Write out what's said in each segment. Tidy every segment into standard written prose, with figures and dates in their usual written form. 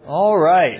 All right.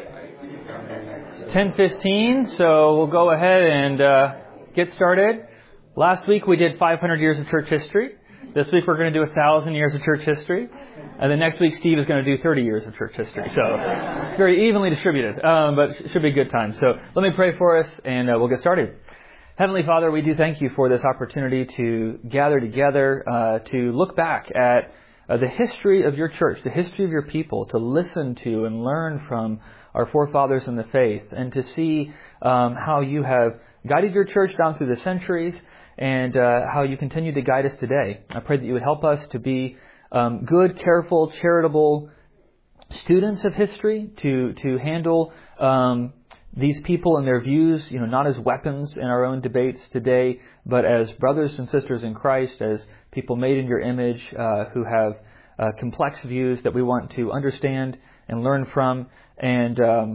It's 10:15, so we'll go ahead and get started. Last week we did 500 years of church history. This week we're going to do 1,000 years of church history. And then next week Steve is going to do 30 years of church history. So it's very evenly distributed, but it should be a good time. So let me pray for us and we'll get started. Heavenly Father, we do thank you for this opportunity to gather together, to look back at the history of your church, the history of your people, to listen to and learn from our forefathers in the faith, and to see how you have guided your church down through the centuries and how you continue to guide us today. I pray that you would help us to be good, careful, charitable students of history, to handle these people and their views, not as weapons in our own debates today, but as brothers and sisters in Christ, as people made in your image who have complex views that we want to understand and learn from and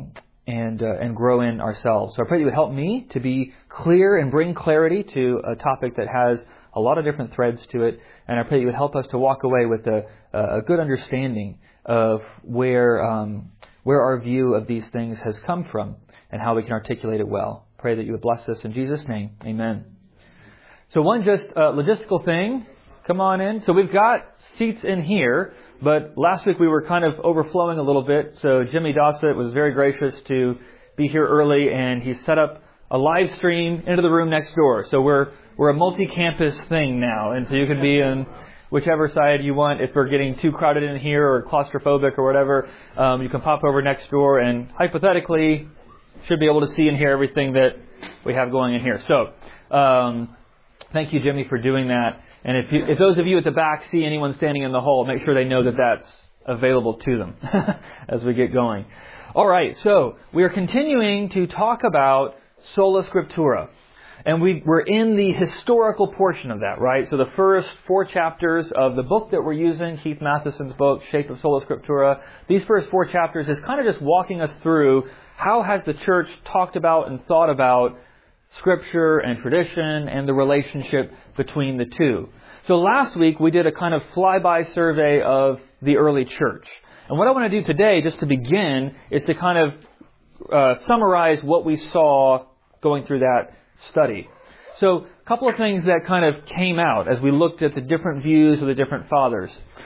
grow in ourselves. So I pray you would help me to be clear and bring clarity to a topic that has a lot of different threads to it. And I pray you would help us to walk away with a good understanding of where our view of these things has come from and how we can articulate it well. Pray that you would bless us in Jesus' name. Amen. So one just logistical thing. Come on in. So we've got seats in here, but last week we were kind of overflowing a little bit. So Jimmy Dossett was very gracious to be here early, and he set up a live stream into the room next door. So we're a multi-campus thing now, and so you can be in whichever side you want. If we're getting too crowded in here or claustrophobic or whatever, you can pop over next door and hypothetically should be able to see and hear everything that we have going in here. So thank you, Jimmy, for doing that. And if those of you at the back see anyone standing in the hall, make sure they know that that's available to them as we get going. All right, so we are continuing to talk about Sola Scriptura. And we're in the historical portion of that, right? So the first 4 chapters of the book that we're using, Keith Matheson's book, Shape of Sola Scriptura, these first 4 chapters is kind of just walking us through how has the church talked about and thought about Scripture and tradition and the relationship between the two. So last week we did a kind of flyby survey of the early church. And what I want to do today, just to begin, is to kind of summarize what we saw going through that study. So a couple of things that kind of came out as we looked at the different views of the different fathers.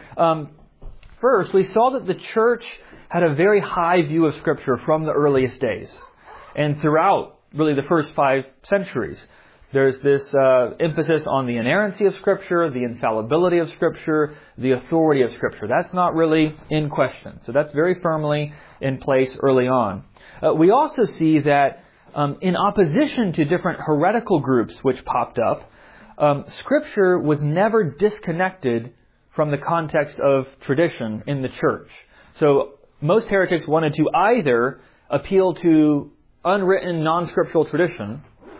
First, we saw that the church had a very high view of Scripture from the earliest days. And throughout really the first 5 centuries, there's this emphasis on the inerrancy of Scripture, the infallibility of Scripture, the authority of Scripture. That's not really in question. So that's very firmly in place early on. We also see that in opposition to different heretical groups which popped up, Scripture was never disconnected from the context of tradition in the church. So most heretics wanted to either appeal to unwritten, non-scriptural tradition,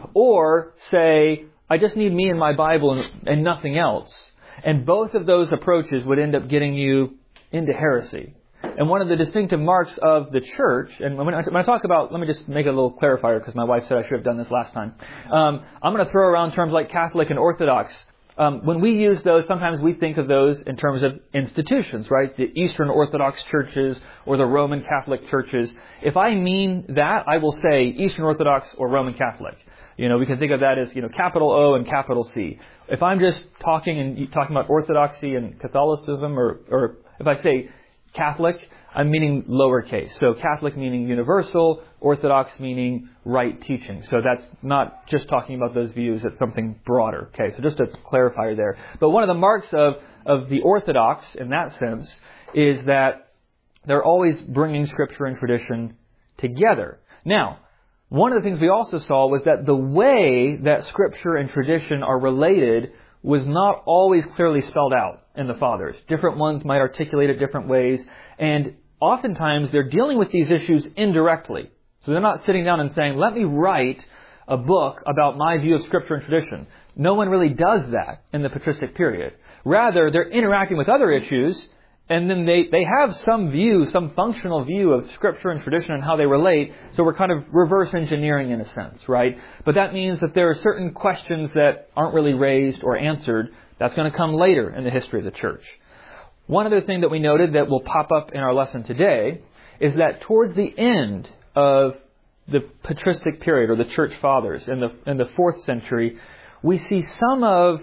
or say, I just need me and my Bible and nothing else. And both of those approaches would end up getting you into heresy. And one of the distinctive marks of the church, and when I talk about, let me just make a little clarifier because my wife said I should have done this last time. I'm going to throw around terms like Catholic and Orthodox. When we use those, sometimes we think of those in terms of institutions, right? The Eastern Orthodox churches or the Roman Catholic churches. If I mean that, I will say Eastern Orthodox or Roman Catholic. We can think of that as, capital O and capital C. If I'm just talking about Orthodoxy and Catholicism, or if I say Catholic, I'm meaning lowercase. So Catholic meaning universal, Orthodox meaning right teaching. So that's not just talking about those views, it's something broader. Okay, so just a clarifier there. But one of the marks of the Orthodox in that sense is that they're always bringing Scripture and tradition together. Now, one of the things we also saw was that the way that Scripture and tradition are related was not always clearly spelled out in the fathers. Different ones might articulate it different ways, and oftentimes they're dealing with these issues indirectly. So they're not sitting down and saying, let me write a book about my view of Scripture and tradition. No one really does that in the patristic period. Rather, they're interacting with other issues, and then they have some view, some functional view of Scripture and tradition and how they relate. So we're kind of reverse engineering in a sense, right? But that means that there are certain questions that aren't really raised or answered. That's going to come later in the history of the church. One other thing that we noted that will pop up in our lesson today is that towards the end of the patristic period, or the church fathers, in the 4th century, we see some of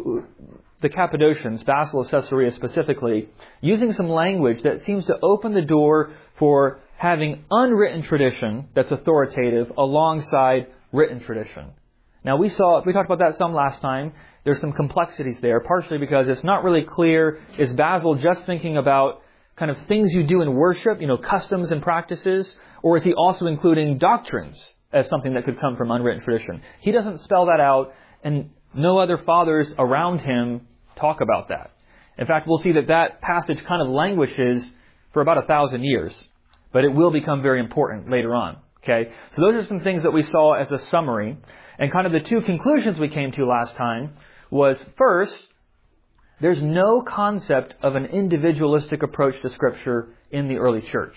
the Cappadocians, Basil of Caesarea specifically, using some language that seems to open the door for having unwritten tradition that's authoritative alongside written tradition. Now we talked about that some last time. There's some complexities there, partially because it's not really clear, is Basil just thinking about kind of things you do in worship, customs and practices, or is he also including doctrines as something that could come from unwritten tradition? He doesn't spell that out, and no other fathers around him talk about that. In fact, we'll see that passage kind of languishes for about 1,000 years, but it will become very important later on. Okay, so those are some things that we saw as a summary, and kind of the two conclusions we came to last time was, first, there's no concept of an individualistic approach to Scripture in the early church.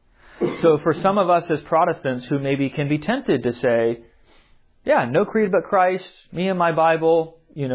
So for some of us as Protestants who maybe can be tempted to say, yeah, no creed but Christ, me and my Bible,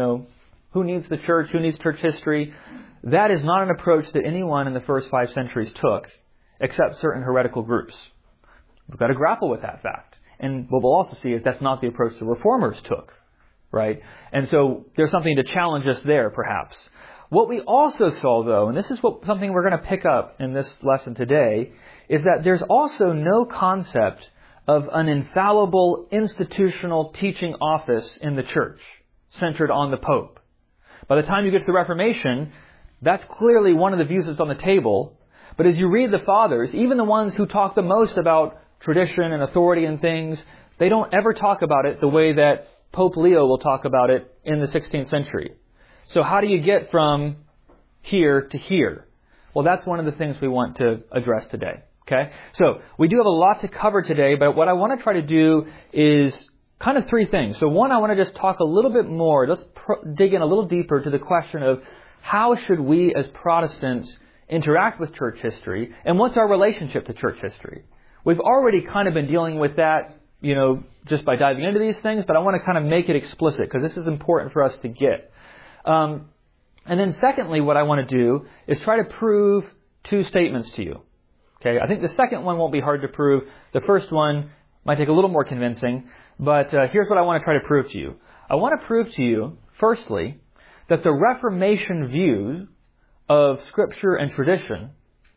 who needs the church, who needs church history? That is not an approach that anyone in the first 5 centuries took, except certain heretical groups. We've got to grapple with that fact. And what we'll also see is that's not the approach the Reformers took, right? And so there's something to challenge us there, perhaps. What we also saw, though, and this is something we're going to pick up in this lesson today, is that there's also no concept of an infallible institutional teaching office in the church centered on the Pope. By the time you get to the Reformation, that's clearly one of the views that's on the table. But as you read the Fathers, even the ones who talk the most about tradition and authority and things, they don't ever talk about it the way that Pope Leo will talk about it in the 16th century. So how do you get from here to here? Well, that's one of the things we want to address today. Okay? So we do have a lot to cover today, but what I want to try to do is kind of 3 things. So one, I want to just talk a little bit more. Let's dig in a little deeper to the question of how should we as Protestants interact with church history, and what's our relationship to church history? We've already kind of been dealing with that, just by diving into these things, but I want to kind of make it explicit because this is important for us to get. And then secondly, what I want to do is try to prove 2 statements to you. Okay, I think the second one won't be hard to prove. The first one might take a little more convincing, but here's what I want to try to prove to you. I want to prove to you, firstly, that the Reformation view of Scripture and tradition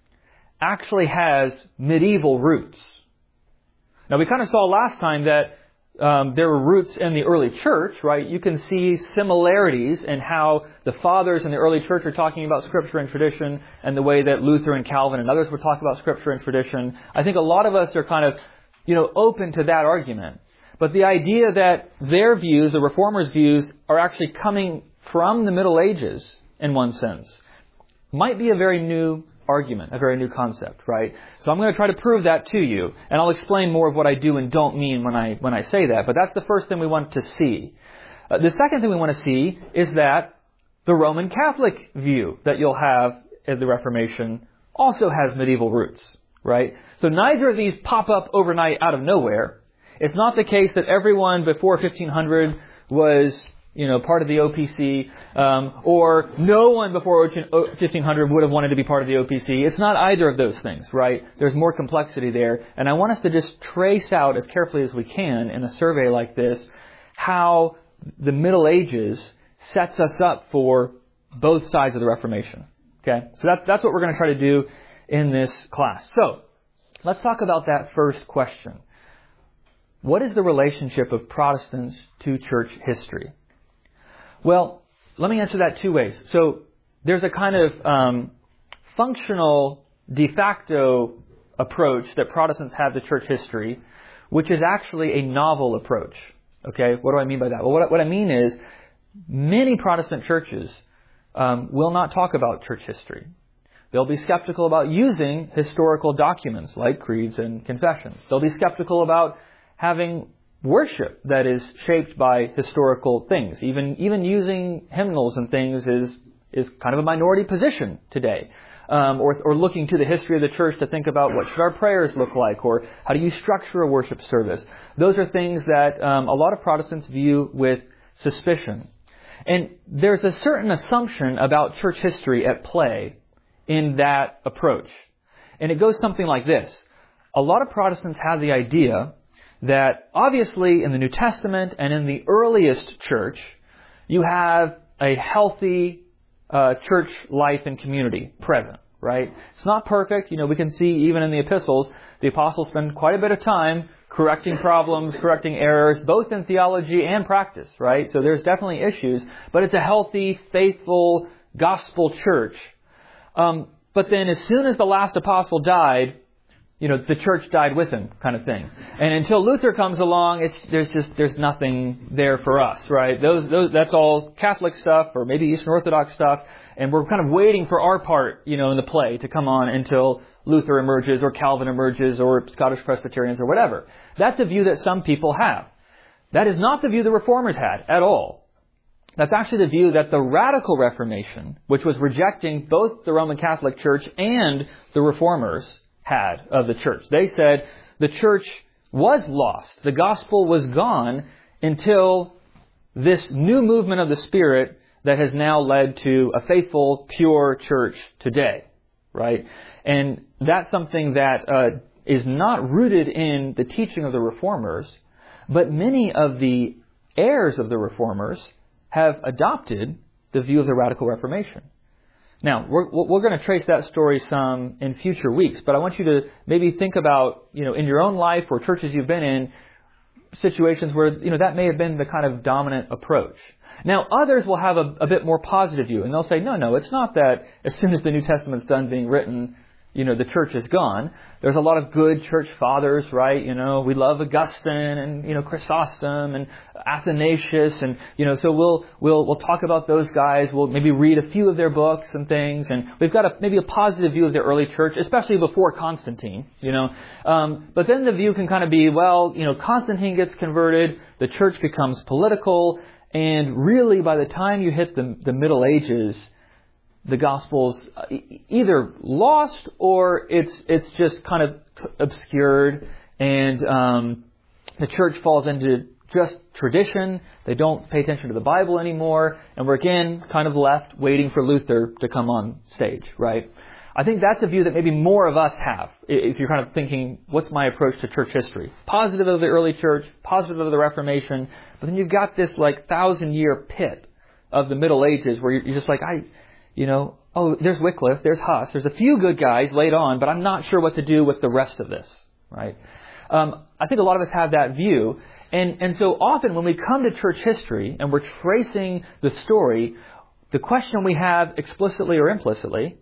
actually has medieval roots. Now, we kind of saw last time that there were roots in the early church, right? You can see similarities in how the fathers in the early church are talking about Scripture and tradition, and the way that Luther and Calvin and others were talking about Scripture and tradition. I think a lot of us are kind of, open to that argument. But the idea that their views, the Reformers' views, are actually coming from the Middle Ages, in one sense, might be a very new argument, a very new concept, right? So I'm going to try to prove that to you, and I'll explain more of what I do and don't mean when I say that. But that's the first thing we want to see. The second thing we want to see is that the Roman Catholic view that you'll have in the Reformation also has medieval roots, right? So neither of these pop up overnight out of nowhere. It's not the case that everyone before 1500 was part of the OPC, or no one before 1500 would have wanted to be part of the OPC. It's not either of those things, right? There's more complexity there. And I want us to just trace out as carefully as we can in a survey like this how the Middle Ages sets us up for both sides of the Reformation. Okay? So that's what we're going to try to do in this class. So let's talk about that first question. What is the relationship of Protestants to church history? Well, let me answer that 2 ways. So there's a kind of functional de facto approach that Protestants have to church history, which is actually a novel approach. Okay, what do I mean by that? Well, what I mean is many Protestant churches will not talk about church history. They'll be skeptical about using historical documents like creeds and confessions. They'll be skeptical about having worship that is shaped by historical things. Even using hymnals and things is kind of a minority position today. Or looking to the history of the church to think about what should our prayers look like, or how do you structure a worship service. Those are things that a lot of Protestants view with suspicion. And there's a certain assumption about church history at play in that approach. And it goes something like this. A lot of Protestants have the idea that obviously in the New Testament and in the earliest church, you have a healthy church life and community present, right? It's not perfect. We can see even in the epistles, the apostles spend quite a bit of time correcting problems, correcting errors, both in theology and practice, right? So there's definitely issues, but it's a healthy, faithful, gospel church. But then as soon as the last apostle died, the church died with him, kind of thing. And until Luther comes along, there's nothing there for us, right? That's all Catholic stuff or maybe Eastern Orthodox stuff, and we're kind of waiting for our part, in the play to come on until Luther emerges or Calvin emerges or Scottish Presbyterians or whatever. That's a view that some people have. That is not the view the Reformers had at all. That's actually the view that the Radical Reformation, which was rejecting both the Roman Catholic Church and the Reformers, had of the church. They said the church was lost. The gospel was gone until this new movement of the Spirit that has now led to a faithful, pure church today, right? And that's something that is not rooted in the teaching of the Reformers, but many of the heirs of the Reformers have adopted the view of the Radical Reformation. Now, we're going to trace that story some in future weeks, but I want you to maybe think about, in your own life or churches you've been in, situations where, that may have been the kind of dominant approach. Now, others will have a bit more positive view, and they'll say, no, it's not that as soon as the New Testament's done being written, the church is gone. There's a lot of good church fathers, right? We love Augustine and, Chrysostom and Athanasius and, so we'll talk about those guys. We'll maybe read a few of their books and things. And we've got maybe a positive view of the early church, especially before Constantine, But then the view can kind of be, Constantine gets converted, the church becomes political, and really by the time you hit the Middle Ages, the gospel's either lost or it's just kind of obscured, and the church falls into just tradition. They don't pay attention to the Bible anymore, and we're again kind of left waiting for Luther to come on stage, right? I think that's a view that maybe more of us have, if you're kind of thinking, what's my approach to church history? Positive of the early church, positive of the Reformation, but then you've got this 1,000-year pit of the Middle Ages where you're just like, there's Wycliffe, there's Huss, there's a few good guys laid on, but I'm not sure what to do with the rest of this, right? I think a lot of us have that view. And so often when we come to church history and we're tracing the story, the question we have explicitly or implicitly,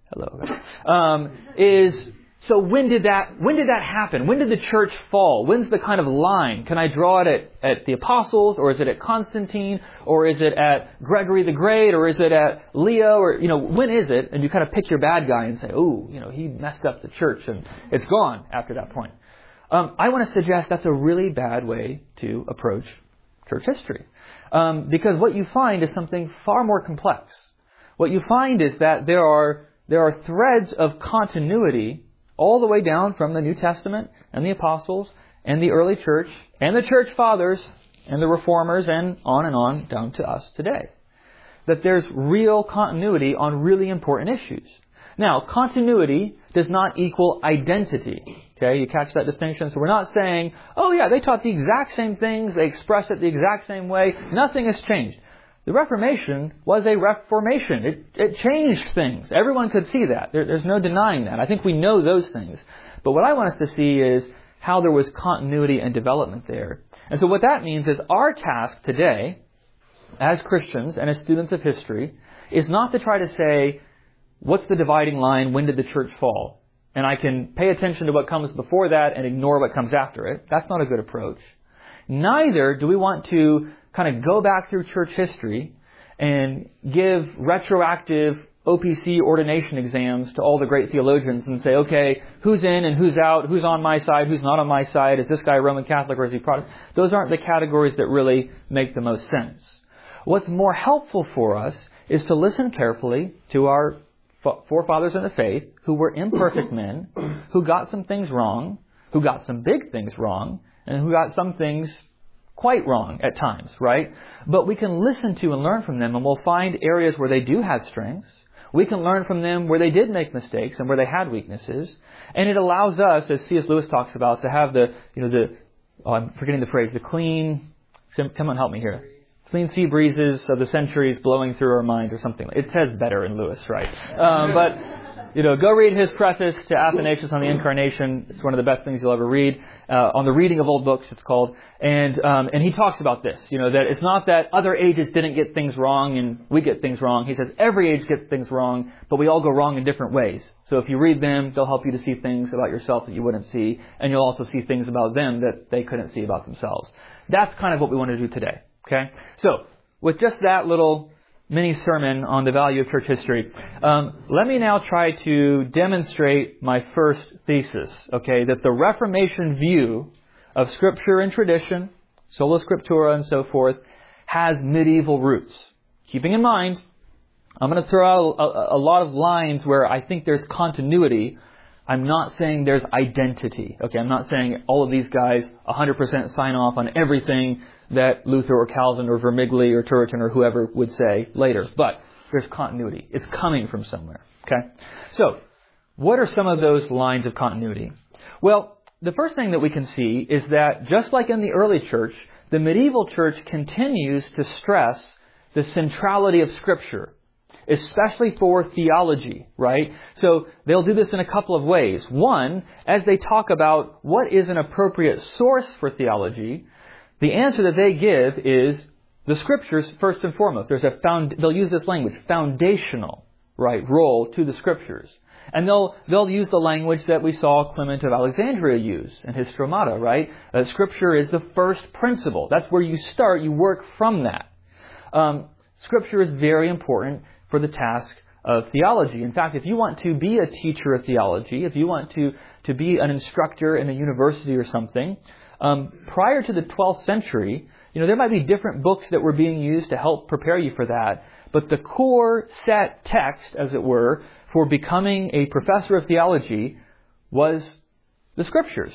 is, so when did that happen? When did the church fall? When's the kind of line? Can I draw it at the apostles, or is it at Constantine, or is it at Gregory the Great, or is it at Leo, or, when is it? And you kind of pick your bad guy and say, he messed up the church and it's gone after that point. I want to suggest that's a really bad way to approach church history. Because what you find is something far more complex. What you find is that there are threads of continuity all the way down from the New Testament and the apostles and the early church and the church fathers and the reformers and on down to us today. That there's real continuity on really important issues. Now, continuity does not equal identity. Okay, you catch that distinction? So we're not saying, they taught the exact same things, they expressed it the exact same way, nothing has changed. The Reformation was a reformation. It changed things. Everyone could see that. There's no denying that. I think we know those things. But what I want us to see is how there was continuity and development there. And so what that means is our task today, as Christians and as students of history, is not to try to say, what's the dividing line? When did the church fall? And I can pay attention to what comes before that and ignore what comes after it. That's not a good approach. Neither do we want to kind of go back through church history and give retroactive OPC ordination exams to all the great theologians and say, okay, who's in and who's out, who's on my side, who's not on my side, is this guy Roman Catholic or is he Protestant? Those aren't the categories that really make the most sense. What's more helpful for us is to listen carefully to our forefathers in the faith who were imperfect men, who got some things wrong, who got some big things wrong, and who got some things quite wrong at times, right? But we can listen to and learn from them, and we'll find areas where they do have strengths. We can learn from them where they did make mistakes and where they had weaknesses. And it allows us, as C.S. Lewis talks about, to have I'm forgetting the phrase, the clean, come on, help me here. Clean sea breezes of the centuries blowing through our minds or something. It says better in Lewis, right? Go read his preface to Athanasius on the Incarnation. It's one of the best things you'll ever read. On the reading of old books, it's called. And he talks about this, that it's not that other ages didn't get things wrong and we get things wrong. He says every age gets things wrong, but we all go wrong in different ways. So if you read them, they'll help you to see things about yourself that you wouldn't see. And you'll also see things about them that they couldn't see about themselves. That's kind of what we want to do today. Okay? So, with just that little mini sermon on the value of church history, let me now try to demonstrate my first thesis, okay, that the Reformation view of Scripture and tradition, sola scriptura and so forth, has medieval roots. Keeping in mind, I'm going to throw out a lot of lines where I think there's continuity. I'm not saying there's identity. Okay, I'm not saying all of these guys 100% sign off on everything that Luther or Calvin or Vermigli or Turretin or whoever would say later. But there's continuity. It's coming from somewhere. Okay? So, what are some of those lines of continuity? Well, the first thing that we can see is that just like in the early church, the medieval church continues to stress the centrality of Scripture, especially for theology, right? So they'll do this in a couple of ways. One, as they talk about what is an appropriate source for theology, the answer that they give is the Scriptures first and foremost. They'll use this language, foundational, right, role to the Scriptures. And they'll use the language that we saw Clement of Alexandria use in his Stromata, right? Scripture is the first principle. That's where you start. You work from that. Scripture is very important for the task of theology. In fact, if you want to be a teacher of theology, if you want to be an instructor in a university or something, prior to the 12th century, there might be different books that were being used to help prepare you for that. But the core set text, as it were, for becoming a professor of theology was the Scriptures.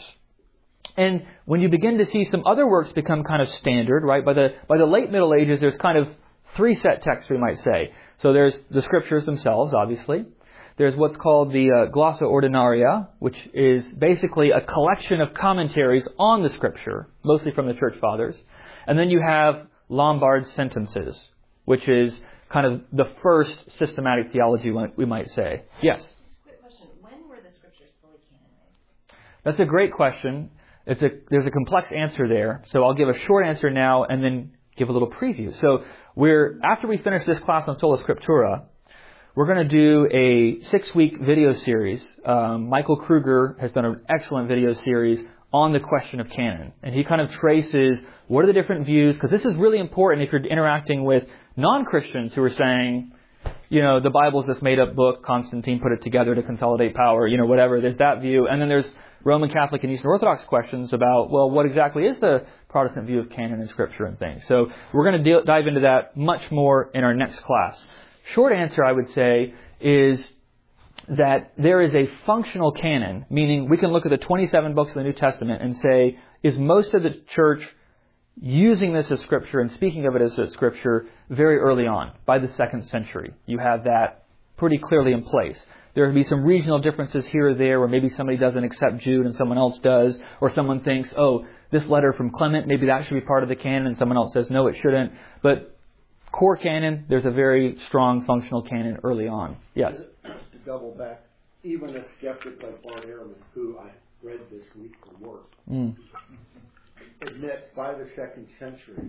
And when you begin to see some other works become kind of standard, right? By the late Middle Ages, there's kind of three set texts, we might say. So there's the Scriptures themselves, obviously. There's what's called the Glossa Ordinaria, which is basically a collection of commentaries on the Scripture, mostly from the Church Fathers. And then you have Lombard's Sentences, which is kind of the first systematic theology, we might say. Yes? Quick question. When were the Scriptures fully canonized? That's a great question. There's a complex answer there. So I'll give a short answer now and then give a little preview. So after we finish this class on Sola Scriptura, we're going to do a 6-week video series. Michael Kruger has done an excellent video series on the question of canon. And he kind of traces what are the different views, because this is really important if you're interacting with non-Christians who are saying, the Bible's this made-up book, Constantine put it together to consolidate power, whatever. There's that view. And then there's Roman Catholic and Eastern Orthodox questions about, well, what exactly is the Protestant view of canon and Scripture and things. So we're going to dive into that much more in our next class. Short answer, I would say, is that there is a functional canon, meaning we can look at the 27 books of the New Testament and say, is most of the church using this as Scripture and speaking of it as Scripture very early on, by the 2nd century? You have that pretty clearly in place. There will be some regional differences here or there where maybe somebody doesn't accept Jude and someone else does, or someone thinks, this letter from Clement, maybe that should be part of the canon, and someone else says, no, it shouldn't. But core canon, there's a very strong functional canon early on. Yes? To double back, even a skeptic like Bart Ehrman, who I read this week for work, admits by the 2nd century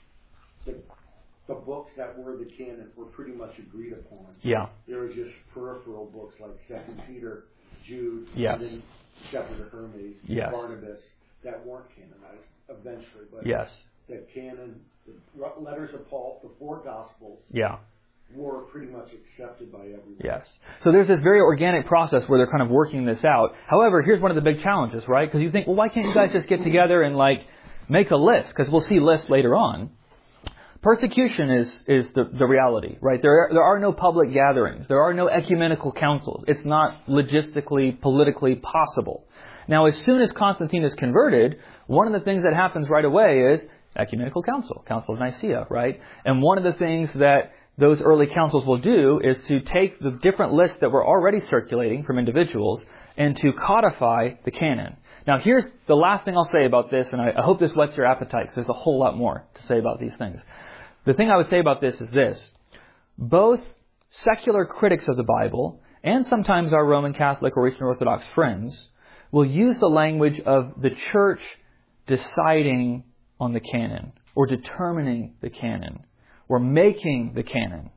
the books that were the canon were pretty much agreed upon. Yeah. There were just peripheral books like 2 Peter, Jude, yes, and then Shepherd of Hermes, yes, Barnabas, that weren't canonized eventually. But yes, the canon, the letters of Paul, the 4 Gospels, were pretty much accepted by everyone. Yes. So there's this very organic process where they're kind of working this out. However, here's one of the big challenges, right? Because you think, well, why can't you guys just get together and make a list? Because we'll see lists later on. Persecution is the reality, right? There are no public gatherings. There are no ecumenical councils. It's not logistically, politically possible. Now, as soon as Constantine is converted, one of the things that happens right away is ecumenical council, Council of Nicaea, right? And one of the things that those early councils will do is to take the different lists that were already circulating from individuals and to codify the canon. Now, here's the last thing I'll say about this, and I hope this whets your appetite, because there's a whole lot more to say about these things. The thing I would say about this is this. Both secular critics of the Bible, and sometimes our Roman Catholic or Eastern Orthodox friends, will use the language of the church deciding on the canon, or determining the canon, or making the canon.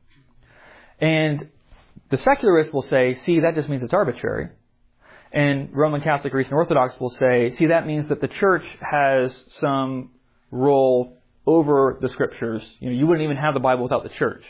And the secularist will say, see, that just means it's arbitrary. And Roman Catholic or Eastern Orthodox will say, see, that means that the church has some role over the Scriptures. You wouldn't even have the Bible without the church.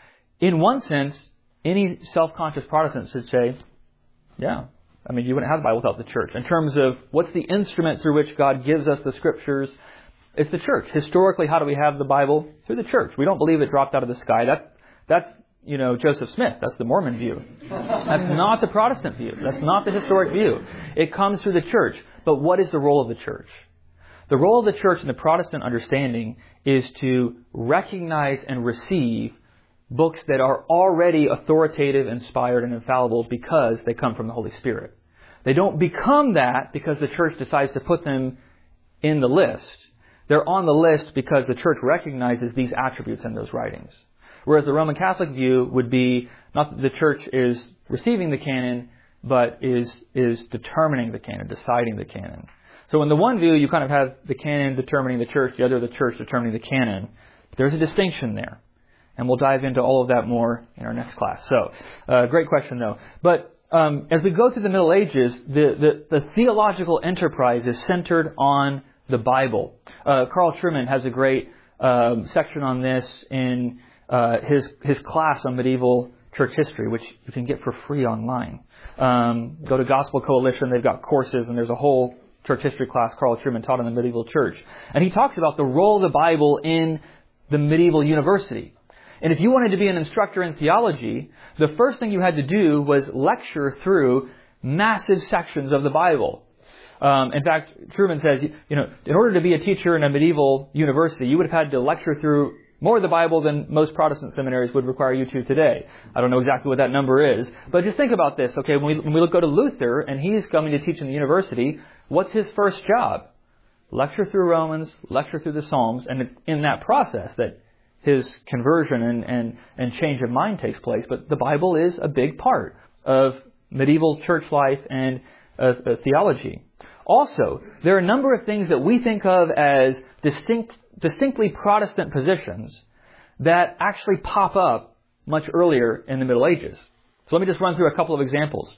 In one sense, any self-conscious Protestant should say, yeah, you wouldn't have the Bible without the church. In terms of what's the instrument through which God gives us the Scriptures, it's the church. Historically, how do we have the Bible? Through the church. We don't believe it dropped out of the sky. That's Joseph Smith. That's the Mormon view. That's not the Protestant view. That's not the historic view. It comes through the church. But what is the role of the church? The role of the church in the Protestant understanding is to recognize and receive books that are already authoritative, inspired, and infallible because they come from the Holy Spirit. They don't become that because the church decides to put them in the list. They're on the list because the church recognizes these attributes in those writings. Whereas the Roman Catholic view would be not that the church is receiving the canon, but is determining the canon, deciding the canon. So in the one view, you kind of have the canon determining the church, the other the church determining the canon. There's a distinction there. And we'll dive into all of that more in our next class. So, great question though. But as we go through the Middle Ages, the theological enterprise is centered on the Bible. Carl Trueman has a great section on this in his class on medieval church history, which you can get for free online. Go to Gospel Coalition. They've got courses, and there's a whole church history class Carl Trueman taught in the medieval church. And he talks about the role of the Bible in the medieval university. And if you wanted to be an instructor in theology, the first thing you had to do was lecture through massive sections of the Bible. In fact, Trueman says, in order to be a teacher in a medieval university, you would have had to lecture through more of the Bible than most Protestant seminaries would require you to today. I don't know exactly what that number is, but just think about this. Okay, when we go to Luther and he's coming to teach in the university, what's his first job? Lecture through Romans, lecture through the Psalms, and it's in that process that his conversion and change of mind takes place. But the Bible is a big part of medieval church life and theology. Also, there are a number of things that we think of as distinctly Protestant positions that actually pop up much earlier in the Middle Ages. So let me just run through a couple of examples.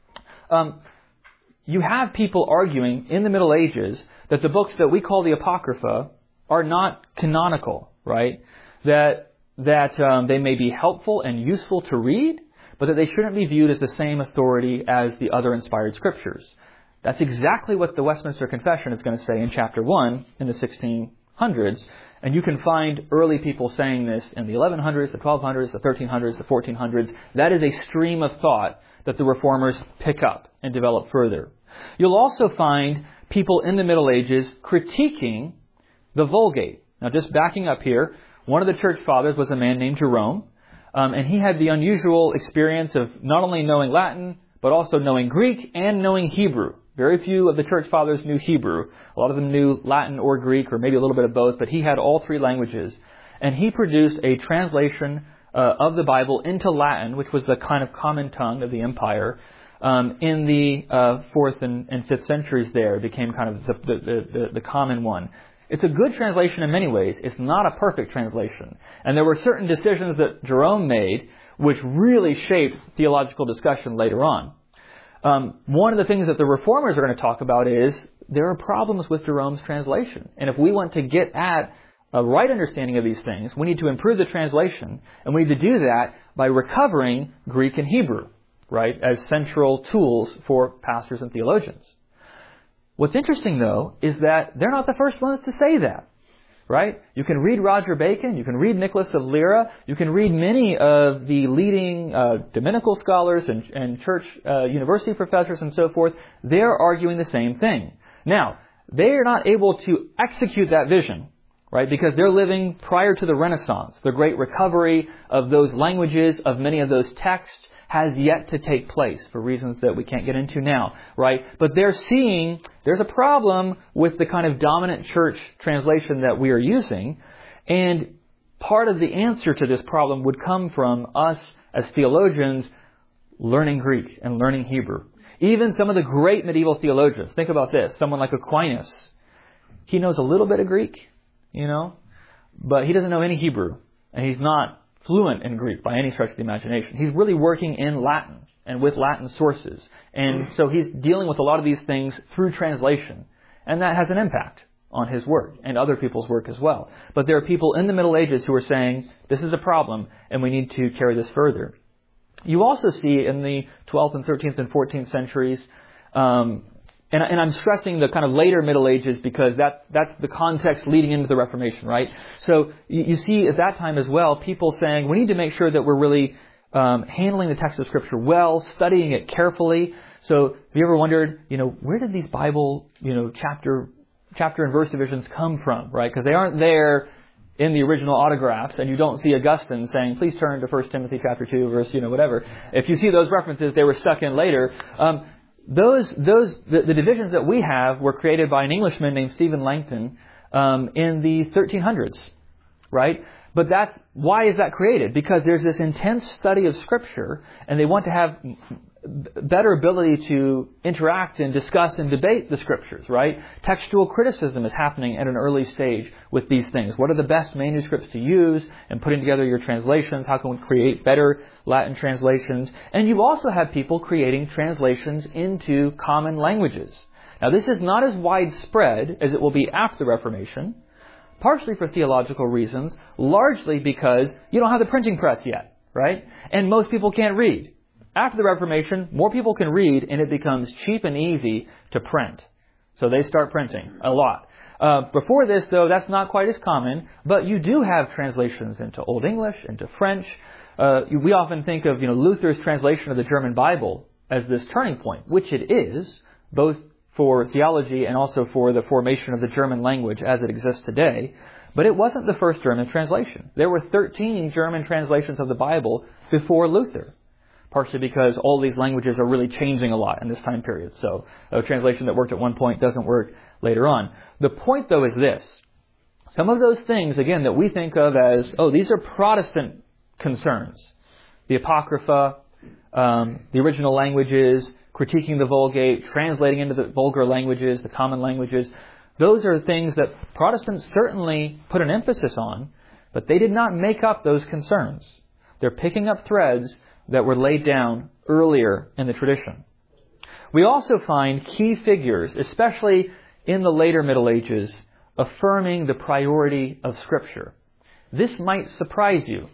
You have people arguing in the Middle Ages that the books that we call the Apocrypha are not canonical, right? That they may be helpful and useful to read, but that they shouldn't be viewed as the same authority as the other inspired scriptures. That's exactly what the Westminster Confession is going to say in chapter 1 in the 1600s. And you can find early people saying this in the 1100s, the 1200s, the 1300s, the 1400s. That is a stream of thought that the Reformers pick up and develop further. You'll also find people in the Middle Ages critiquing the Vulgate. Now, just backing up here, one of the church fathers was a man named Jerome, and he had the unusual experience of not only knowing Latin, but also knowing Greek and knowing Hebrew. Very few of the church fathers knew Hebrew. A lot of them knew Latin or Greek, or maybe a little bit of both, but he had all three languages. And he produced a translation of the Bible into Latin, which was the kind of common tongue of the empire, in the 4th and 5th centuries there. It became kind of the common one. It's a good translation in many ways. It's not a perfect translation. And there were certain decisions that Jerome made which really shaped theological discussion later on. One of the things that the Reformers are going to talk about is there are problems with Jerome's translation. And if we want to get at a right understanding of these things, we need to improve the translation. And we need to do that by recovering Greek and Hebrew, right, as central tools for pastors and theologians. What's interesting, though, is that they're not the first ones to say that, right? You can read Roger Bacon, you can read Nicholas of Lyra, you can read many of the leading Dominical scholars and church university professors and so forth. They're arguing the same thing. Now, they are not able to execute that vision right? Because they're living prior to the Renaissance. The great recovery of those languages, of many of those texts, has yet to take place for reasons that we can't get into now, right? But they're seeing there's a problem with the kind of dominant church translation that we are using, and part of the answer to this problem would come from us as theologians learning Greek and learning Hebrew. Even some of the great medieval theologians, think about this, someone like Aquinas, he knows a little bit of Greek, but he doesn't know any Hebrew, and he's not fluent in Greek by any stretch of the imagination. He's really working in Latin and with Latin sources. And so he's dealing with a lot of these things through translation. And that has an impact on his work and other people's work as well. But there are people in the Middle Ages who are saying, this is a problem and we need to carry this further. You also see in the 12th and 13th and 14th centuries, and I'm stressing the kind of later Middle Ages because that's the context leading into the Reformation, right? So you see at that time as well, people saying we need to make sure that we're really handling the text of Scripture well, studying it carefully. So have you ever wondered, where did these Bible, chapter and verse divisions come from, right? Because they aren't there in the original autographs, and you don't see Augustine saying, please turn to 1 Timothy chapter 2, verse, whatever. If you see those references, they were stuck in later. The divisions that we have were created by an Englishman named Stephen Langton in the 1300s, right? But why is that created? Because there's this intense study of Scripture, and they want to have better ability to interact and discuss and debate the Scriptures, right? Textual criticism is happening at an early stage with these things. What are the best manuscripts to use in putting together your translations? How can we create better Latin translations? And you also have people creating translations into common languages. Now, this is not as widespread as it will be after the Reformation, partially for theological reasons, largely because you don't have the printing press yet, right? And most people can't read. After the Reformation, more people can read, and it becomes cheap and easy to print. So they start printing a lot. Before this, though, that's not quite as common, but you do have translations into Old English, into French. We often think of Luther's translation of the German Bible as this turning point, which it is, both for theology and also for the formation of the German language as it exists today. But it wasn't the first German translation. There were 13 German translations of the Bible before Luther, partially because all these languages are really changing a lot in this time period. So a translation that worked at one point doesn't work later on. The point, though, is this. Some of those things, again, that we think of as, these are Protestant concerns. The Apocrypha, the original languages, critiquing the Vulgate, translating into the vulgar languages, the common languages. Those are things that Protestants certainly put an emphasis on, but they did not make up those concerns. They're picking up threads that were laid down earlier in the tradition. We also find key figures, especially in the later Middle Ages, affirming the priority of Scripture. This might surprise you.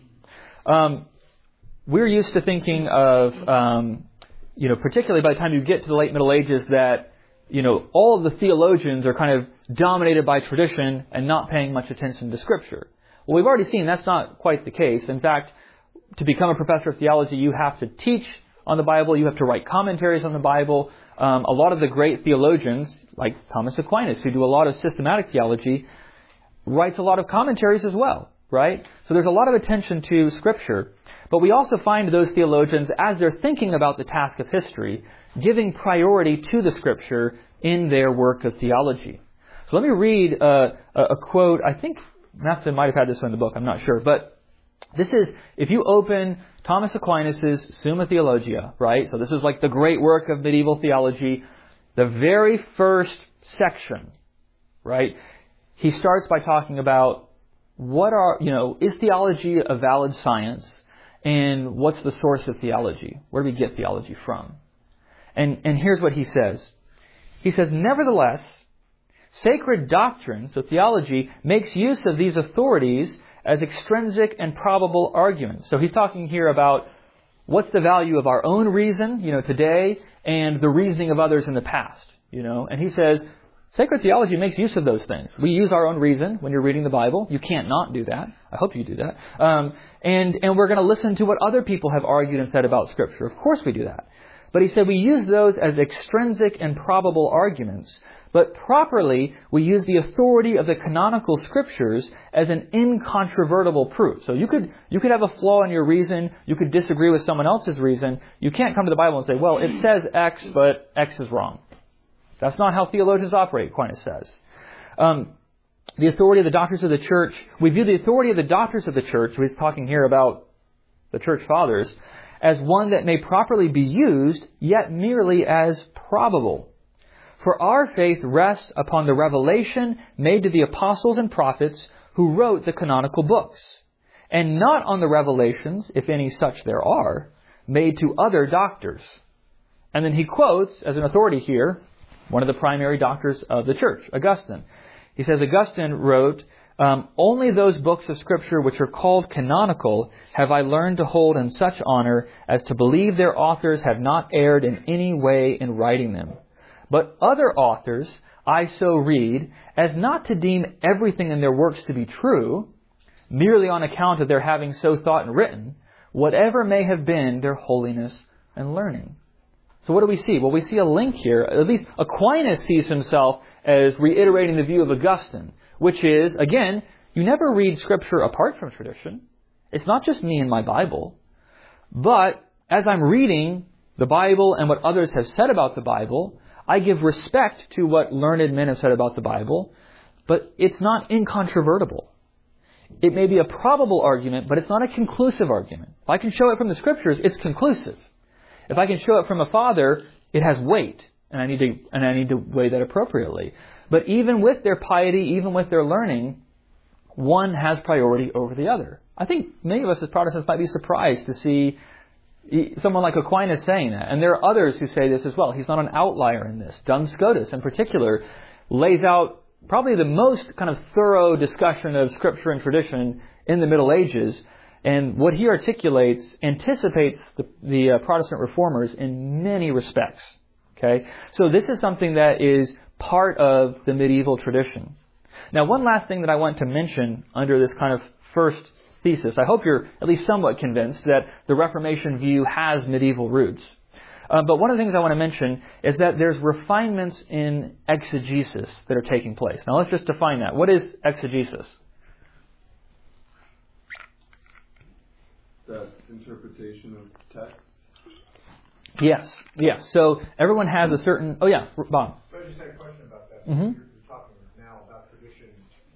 We're used to thinking of, particularly by the time you get to the late Middle Ages, that, all of the theologians are kind of dominated by tradition and not paying much attention to Scripture. Well, we've already seen that's not quite the case. In fact, to become a professor of theology, you have to teach on the Bible. You have to write commentaries on the Bible. A lot of the great theologians, like Thomas Aquinas, who do a lot of systematic theology, writes a lot of commentaries as well, right? So there's a lot of attention to Scripture. But we also find those theologians, as they're thinking about the task of history, giving priority to the Scripture in their work of theology. So let me read a quote. I think Matthew might have had this one in the book. I'm not sure. But this is, if you open Thomas Aquinas' Summa Theologia, right? So this is like the great work of medieval theology. The very first section, right? He starts by talking about is theology a valid science? And what's the source of theology? Where do we get theology from? And here's what he says. He says, nevertheless, sacred doctrine, so theology, makes use of these authorities as extrinsic and probable arguments. So he's talking here about what's the value of our own reason, today, and the reasoning of others in the past, And he says, sacred theology makes use of those things. We use our own reason when you're reading the Bible. You can't not do that. I hope you do that. And we're going to listen to what other people have argued and said about Scripture. Of course we do that. But he said we use those as extrinsic and probable arguments, But properly, we use the authority of the canonical Scriptures as an incontrovertible proof. So you could have a flaw in your reason. You could disagree with someone else's reason. You can't come to the Bible and say, well, it says X, but X is wrong. That's not how theologians operate, Aquinas says. The authority of the doctors of the Church, we view the authority of the doctors of the Church, he's talking here about the Church Fathers, as one that may properly be used, yet merely as probable. For our faith rests upon the revelation made to the apostles and prophets who wrote the canonical books, and not on the revelations, if any such there are, made to other doctors. And then he quotes, as an authority here, one of the primary doctors of the Church, Augustine. He says, Augustine wrote, only those books of Scripture which are called canonical have I learned to hold in such honor as to believe their authors have not erred in any way in writing them. But other authors I so read as not to deem everything in their works to be true, merely on account of their having so thought and written, whatever may have been their holiness and learning. So what do we see? Well, we see a link here. At least Aquinas sees himself as reiterating the view of Augustine, which is, again, you never read Scripture apart from tradition. It's not just me and my Bible. But as I'm reading the Bible and what others have said about the Bible, I give respect to what learned men have said about the Bible, but it's not incontrovertible. It may be a probable argument, but it's not a conclusive argument. If I can show it from the Scriptures, it's conclusive. If I can show it from a father, it has weight, and I need to weigh that appropriately. But even with their piety, even with their learning, one has priority over the other. I think many of us as Protestants might be surprised to see someone like Aquinas saying that. And there are others who say this as well. He's not an outlier in this. Duns Scotus, in particular, lays out probably the most kind of thorough discussion of Scripture and tradition in the Middle Ages. And what he articulates anticipates the Protestant reformers in many respects. Okay? So this is something that is part of the medieval tradition. Now, one last thing that I want to mention under this kind of first thesis. I hope you're at least somewhat convinced that the Reformation view has medieval roots. But one of the things I want to mention is that there's refinements in exegesis that are taking place. Now let's just define that. What is exegesis? The interpretation of text. Yes. So everyone has a certain... Oh yeah, Bob. So I just had a question about that. Mm-hmm. You're talking now about tradition,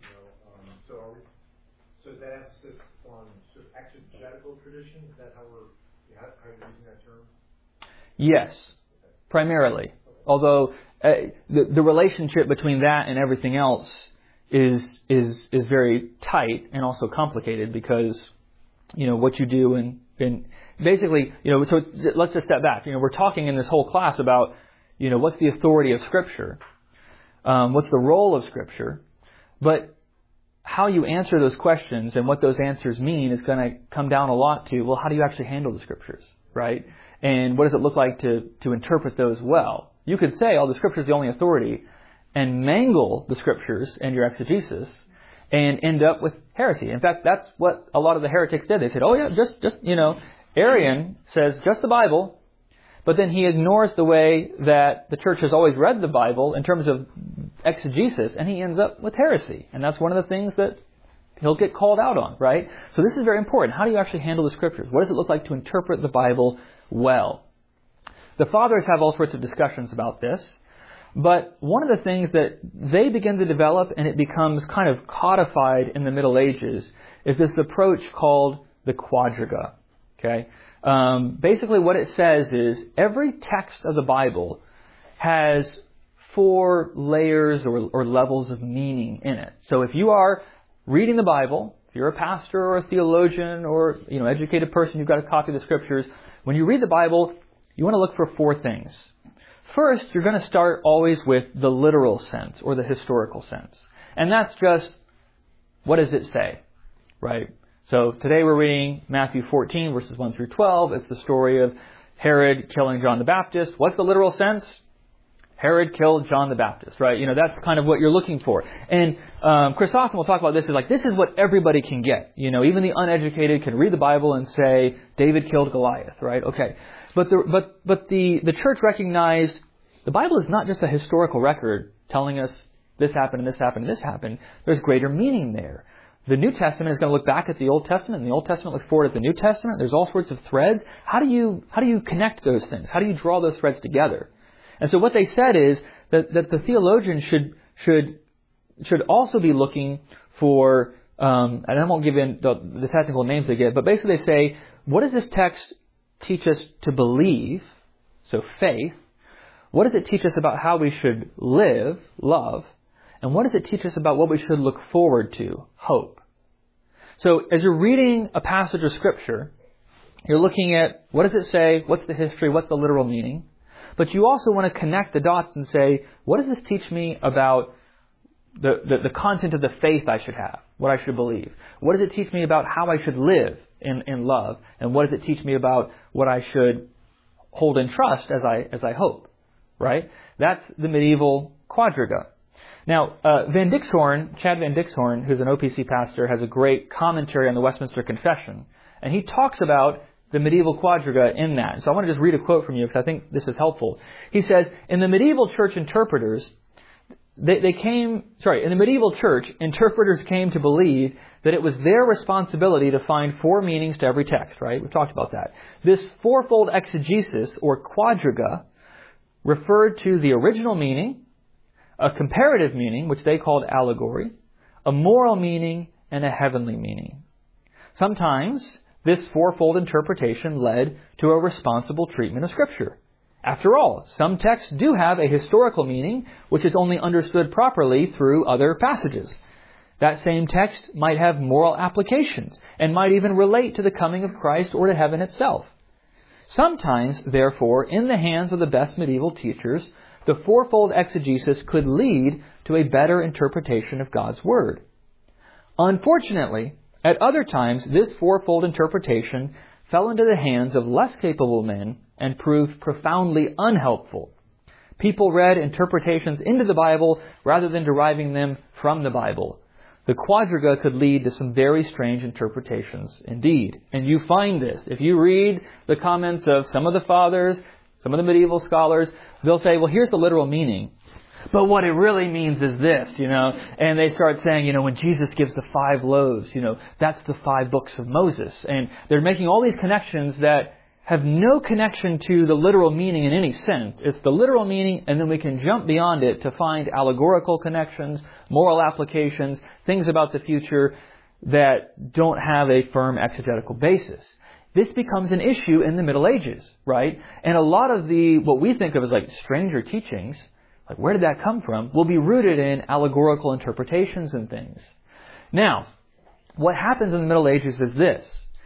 so is that emphasis on sort of exegetical tradition? Is that how you're using that term? Yes, primarily. Although the relationship between that and everything else is very tight and also complicated because what you do and basically so let's just step back. We're talking in this whole class about what's the authority of Scripture, what's the role of Scripture, but how you answer those questions and what those answers mean is going to come down a lot to, well, how do you actually handle the Scriptures, right? And what does it look like to interpret those well? You could say, the Scripture is the only authority, and mangle the Scriptures and your exegesis, and end up with heresy. In fact, that's what a lot of the heretics did. They said, just Arian says just the Bible, but then he ignores the way that the Church has always read the Bible in terms of exegesis, and he ends up with heresy. And that's one of the things that he'll get called out on, right? So this is very important. How do you actually handle the Scriptures? What does it look like to interpret the Bible well? The Fathers have all sorts of discussions about this, but one of the things that they begin to develop, and it becomes kind of codified in the Middle Ages, is this approach called the quadriga. Okay? Basically what it says is every text of the Bible has 4 layers or levels of meaning in it. So if you are reading the Bible, if you're a pastor or a theologian or educated person, you've got a copy of the Scriptures. When you read the Bible, you want to look for 4 things. First, you're going to start always with the literal sense or the historical sense. And that's just, what does it say? Right? So today we're reading Matthew 14, verses 1 through 12. It's the story of Herod killing John the Baptist. What's the literal sense? Herod killed John the Baptist, right? That's kind of what you're looking for. And Chrysostom will talk about this as like, this is what everybody can get. Even the uneducated can read the Bible and say, David killed Goliath, right? Okay. But the Church recognized the Bible is not just a historical record telling us this happened and this happened and this happened, there's greater meaning there. The New Testament is going to look back at the Old Testament, and the Old Testament looks forward at the New Testament. There's all sorts of threads. How do you connect those things? How do you draw those threads together? And so what they said is that the theologian should also be looking for, and I won't give in the technical names they give, but basically they say, what does this text teach us to believe? So faith. What does it teach us about how we should live, love? And what does it teach us about what we should look forward to, hope? So as you're reading a passage of Scripture, you're looking at what does it say, what's the history, what's the literal meaning? But you also want to connect the dots and say, what does this teach me about the content of the faith I should have, what I should believe? What does it teach me about how I should live in love? And what does it teach me about what I should hold in trust as I hope? Right? That's the medieval quadriga. Now, Chad Van Dixhoorn, who's an OPC pastor, has a great commentary on the Westminster Confession. And he talks about the medieval quadriga in that. So I want to just read a quote from you because I think this is helpful. He says, in the medieval church, interpreters came to believe that it was their responsibility to find four meanings to every text, right? We've talked about that. This fourfold exegesis, or quadriga, referred to the original meaning, a comparative meaning, which they called allegory, a moral meaning, and a heavenly meaning. Sometimes this fourfold interpretation led to a responsible treatment of Scripture. After all, some texts do have a historical meaning, which is only understood properly through other passages. That same text might have moral applications, and might even relate to the coming of Christ or to heaven itself. Sometimes, therefore, in the hands of the best medieval teachers, the fourfold exegesis could lead to a better interpretation of God's Word. Unfortunately, at other times, this fourfold interpretation fell into the hands of less capable men and proved profoundly unhelpful. People read interpretations into the Bible rather than deriving them from the Bible. The quadriga could lead to some very strange interpretations indeed. And you find this. If you read the comments of some of the fathers, some of the medieval scholars, they'll say, well, here's the literal meaning. But what it really means is this, and they start saying, when Jesus gives the 5 loaves, that's the 5 books of Moses. And they're making all these connections that have no connection to the literal meaning in any sense. It's the literal meaning, and then we can jump beyond it to find allegorical connections, moral applications, things about the future that don't have a firm exegetical basis. This becomes an issue in the Middle Ages, right? And a lot of what we think of as like stranger teachings, like where did that come from, will be rooted in allegorical interpretations and things. Now, what happens in the Middle Ages is this.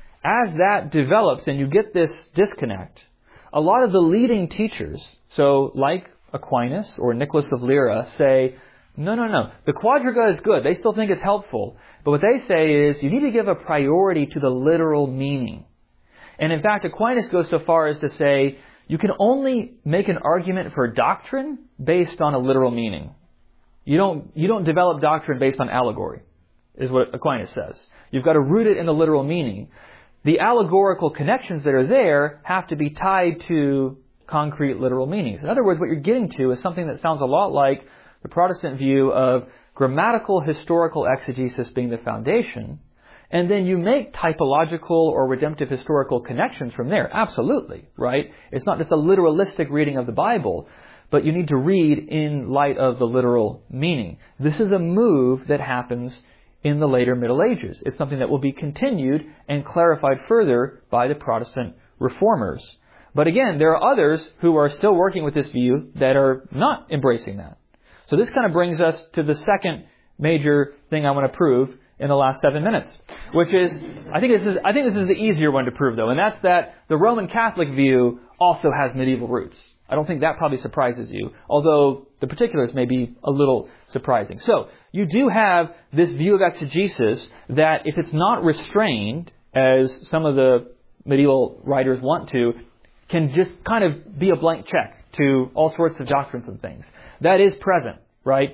As that develops and you get this disconnect, a lot of the leading teachers, so like Aquinas or Nicholas of Lyra, say, no. The quadriga is good. They still think it's helpful. But what they say is you need to give a priority to the literal meaning. And in fact, Aquinas goes so far as to say you can only make an argument for doctrine based on a literal meaning. You don't develop doctrine based on allegory, is what Aquinas says. You've got to root it in the literal meaning. The allegorical connections that are there have to be tied to concrete literal meanings. In other words, what you're getting to is something that sounds a lot like the Protestant view of grammatical historical exegesis being the foundation, and then you make typological or redemptive historical connections from there. Absolutely, right? It's not just a literalistic reading of the Bible, but you need to read in light of the literal meaning. This is a move that happens in the later Middle Ages. It's something that will be continued and clarified further by the Protestant reformers. But again, there are others who are still working with this view that are not embracing that. So this kind of brings us to the second major thing I want to prove in the last 7 minutes, which is, I think this is the easier one to prove though, and that's that the Roman Catholic view also has medieval roots. I don't think that probably surprises you, although the particulars may be a little surprising. So, you do have this view of exegesis that if it's not restrained, as some of the medieval writers want to, can just kind of be a blank check to all sorts of doctrines and things. That is present, right?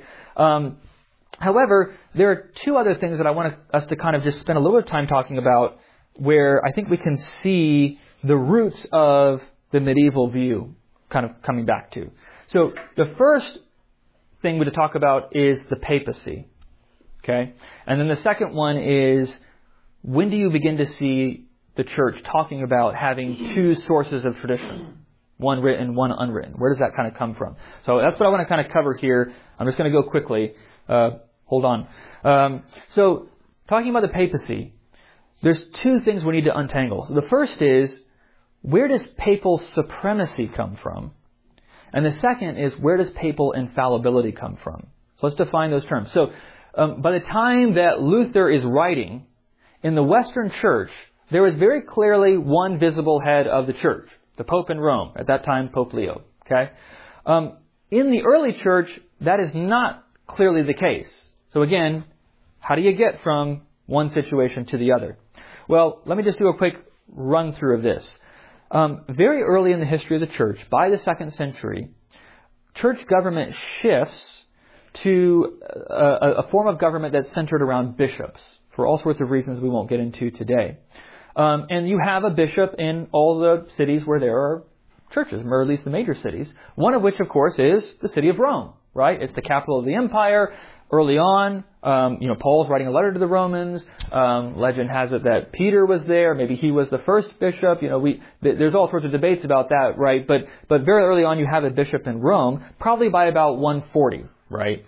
However, there are 2 other things that I want us to kind of just spend a little bit of time talking about where I think we can see the roots of the medieval view kind of coming back to. So the first thing to talk about is the papacy. Okay? And then the second one is, when do you begin to see the church talking about having two sources of tradition? One written, one unwritten. Where does that kind of come from? So that's what I want to kind of cover here. I'm just going to go quickly. Hold on. So, talking about the papacy, there's two things we need to untangle. So the first is, where does papal supremacy come from? And the second is, where does papal infallibility come from? So let's define those terms. So, by the time that Luther is writing, in the Western Church, there was very clearly one visible head of the Church, the Pope in Rome, at that time Pope Leo. Okay, in the early Church, that is not clearly the case. So again, how do you get from one situation to the other? Well, let me just do a quick run through of this. Very early in the history of the Church, by the 2nd century, Church government shifts to a form of government that's centered around bishops, for all sorts of reasons we won't get into today. And you have a bishop in all the cities where there are churches, or at least the major cities, one of which, of course, is the city of Rome, right? It's the capital of the empire. Early on, Paul's writing a letter to the Romans. Legend has it that Peter was there. Maybe he was the first bishop. There's all sorts of debates about that, right? But very early on, you have a bishop in Rome, probably by about 140, right?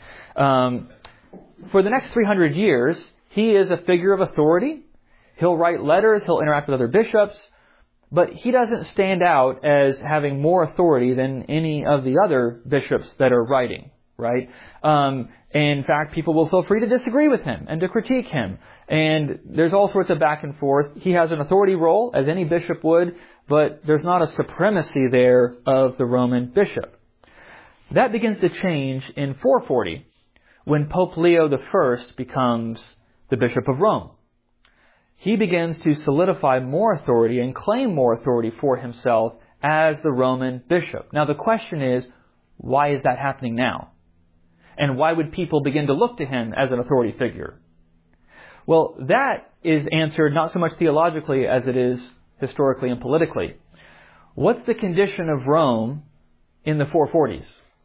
For the next 300 years, he is a figure of authority. He'll write letters. He'll interact with other bishops. But he doesn't stand out as having more authority than any of the other bishops that are writing, right? In fact, people will feel free to disagree with him and to critique him. And there's all sorts of back and forth. He has an authority role, as any bishop would, but there's not a supremacy there of the Roman bishop. That begins to change in 440, when Pope Leo I becomes the Bishop of Rome. He begins to solidify more authority and claim more authority for himself as the Roman bishop. Now the question is, why is that happening now? And why would people begin to look to him as an authority figure? Well, that is answered not so much theologically as it is historically and politically. What's the condition of Rome in the 440s?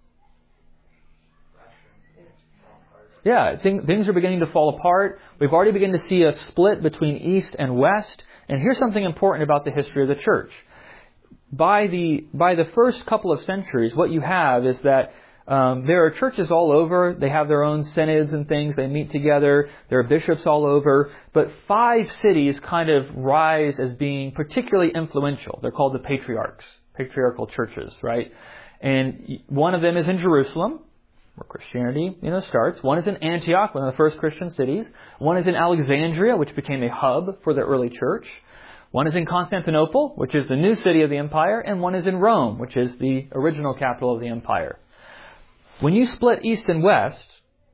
Yeah, things are beginning to fall apart. We've already begun to see a split between East and West. And here's something important about the history of the church. By the first couple of centuries, what you have is that there are churches all over. They have their own synods and things. They meet together. There are bishops all over. But 5 cities kind of rise as being particularly influential. They're called the patriarchs, patriarchal churches, right? And one of them is in Jerusalem, where Christianity, starts. One is in Antioch, one of the first Christian cities. One is in Alexandria, which became a hub for the early church. One is in Constantinople, which is the new city of the empire. And one is in Rome, which is the original capital of the empire. When you split East and West,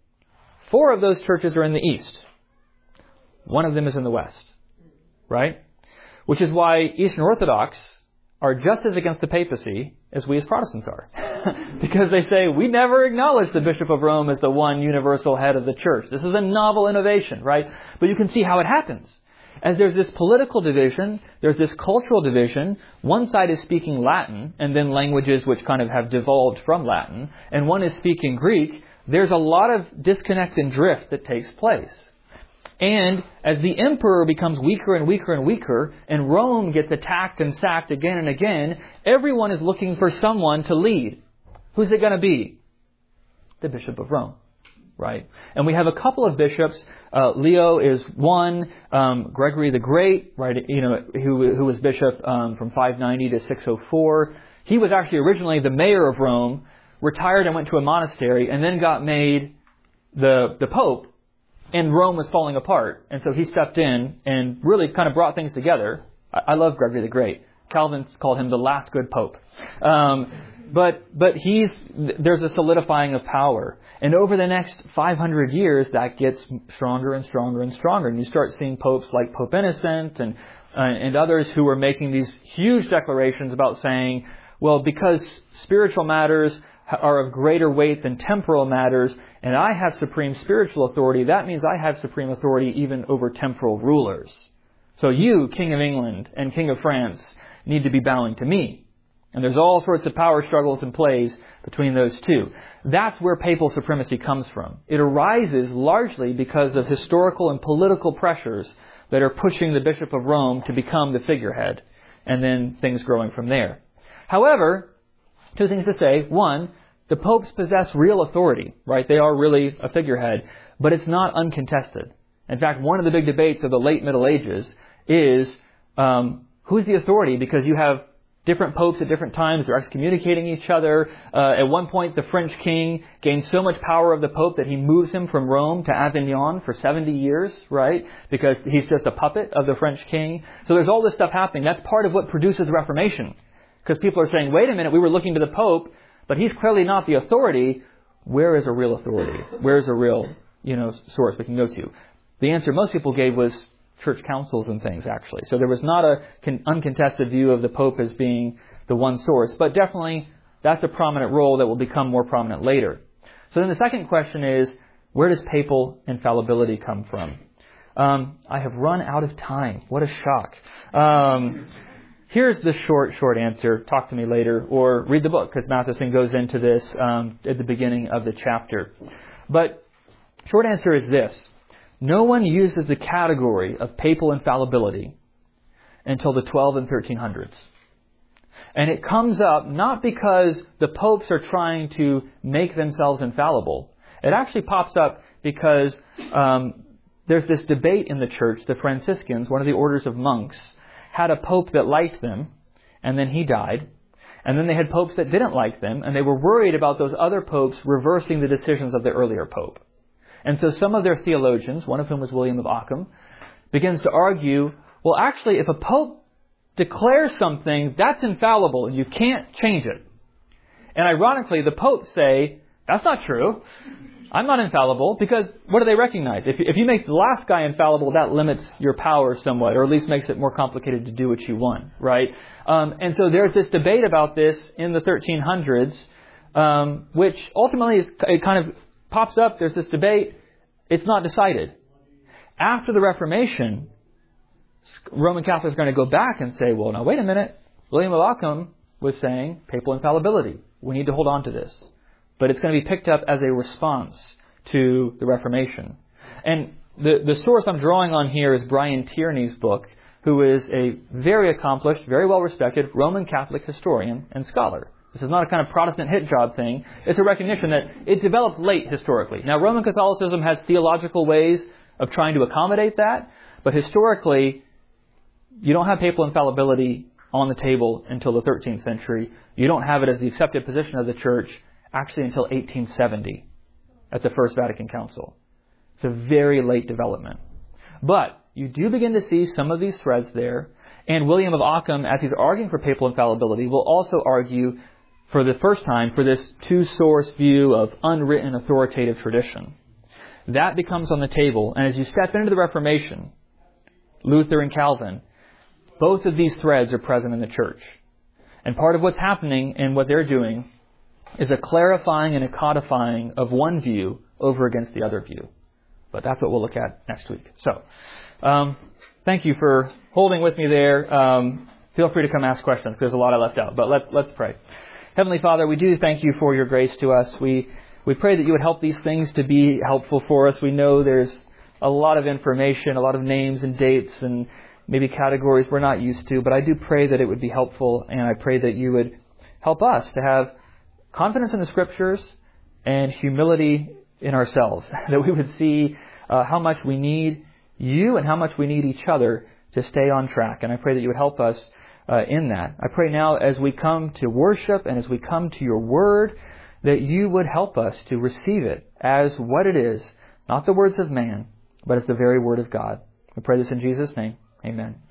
4 of those churches are in the East. One of them is in the West, right? Which is why Eastern Orthodox are just as against the papacy as we as Protestants are. Because they say, we never acknowledge the Bishop of Rome as the one universal head of the church. This is a novel innovation, right? But you can see how it happens. As there's this political division, there's this cultural division. One side is speaking Latin, and then languages which kind of have devolved from Latin, and one is speaking Greek. There's a lot of disconnect and drift that takes place. And as the emperor becomes weaker and weaker and weaker, and Rome gets attacked and sacked again and again, everyone is looking for someone to lead. Who's it going to be? The Bishop of Rome, right? And we have a couple of bishops. Leo is one. Gregory the Great, right? Who was bishop from 590 to 604. He was actually originally the mayor of Rome, retired and went to a monastery, and then got made the pope. And Rome was falling apart. And so he stepped in and really kind of brought things together. I love Gregory the Great. Calvin called him the last good pope. But there's a solidifying of power. And over the next 500 years, that gets stronger and stronger and stronger. And you start seeing popes like Pope Innocent and others who are making these huge declarations about saying, well, because spiritual matters are of greater weight than temporal matters, and I have supreme spiritual authority, that means I have supreme authority even over temporal rulers. So you, King of England and King of France, need to be bowing to me. And there's all sorts of power struggles and plays between those two. That's where papal supremacy comes from. It arises largely because of historical and political pressures that are pushing the Bishop of Rome to become the figurehead, and then things growing from there. However, two things to say. One, the popes possess real authority, right? They are really a figurehead, but it's not uncontested. In fact, one of the big debates of the late Middle Ages is who's the authority, because you have different popes at different times. They're excommunicating each other. At one point, the French king gains so much power of the Pope that he moves him from Rome to Avignon for 70 years, right? Because he's just a puppet of the French king. So there's all this stuff happening. That's part of what produces the Reformation. Because people are saying, wait a minute, we were looking to the Pope, but he's clearly not the authority. Where is a real authority? Where is a real, source we can go to? The answer most people gave was church councils and things, actually. So there was not an uncontested view of the Pope as being the one source. But definitely, that's a prominent role that will become more prominent later. So then the second question is, where does papal infallibility come from? I have run out of time. What a shock. Here's the short answer. Talk to me later, or read the book, because Matheson goes into this at the beginning of the chapter. But short answer is this. No one uses the category of papal infallibility until the 12 and 1300s. And it comes up not because the popes are trying to make themselves infallible. It actually pops up because there's this debate in the church. The Franciscans, one of the orders of monks, had a pope that liked them, and then he died. And then they had popes that didn't like them, and they were worried about those other popes reversing the decisions of the earlier pope. And so some of their theologians, one of whom was William of Ockham, begins to argue, well, actually, if a pope declares something, that's infallible, and you can't change it. And ironically, the popes say, that's not true. I'm not infallible, because what do they recognize? If you make the last guy infallible, that limits your power somewhat, or at least makes it more complicated to do what you want, right? And so there's this debate about this in the 1300s, which ultimately it kind of pops up. There's this debate. It's not decided. After the Reformation, Roman Catholics are going to go back and say, well, now wait a minute. William of Ockham was saying papal infallibility. We need to hold on to this. But it's going to be picked up as a response to the Reformation. And the source I'm drawing on here is Brian Tierney's book, who is a very accomplished, very well-respected Roman Catholic historian and scholar. This is not a kind of Protestant hit job thing. It's a recognition that it developed late historically. Now, Roman Catholicism has theological ways of trying to accommodate that, but historically, you don't have papal infallibility on the table until the 13th century. You don't have it as the accepted position of the Church actually until 1870 at the First Vatican Council. It's a very late development. But you do begin to see some of these threads there, and William of Ockham, as he's arguing for papal infallibility, will also argue for the first time for this two-source view of unwritten authoritative tradition. That becomes on the table, and as you step into the Reformation, Luther and Calvin, both of these threads are present in the church. And part of what's happening and what they're doing is a clarifying and a codifying of one view over against the other view. But that's what we'll look at next week. So, thank you for holding with me there. Feel free to come ask questions, because there's a lot I left out. But let's pray. Heavenly Father, we do thank you for your grace to us. We pray that you would help these things to be helpful for us. We know there's a lot of information, a lot of names and dates and maybe categories we're not used to, but I do pray that it would be helpful, and I pray that you would help us to have confidence in the Scriptures and humility in ourselves, that we would see how much we need you and how much we need each other to stay on track. And I pray that you would help us in that. I pray now as we come to worship and as we come to your word, that you would help us to receive it as what it is, not the words of man, but as the very word of God. We pray this in Jesus' name. Amen.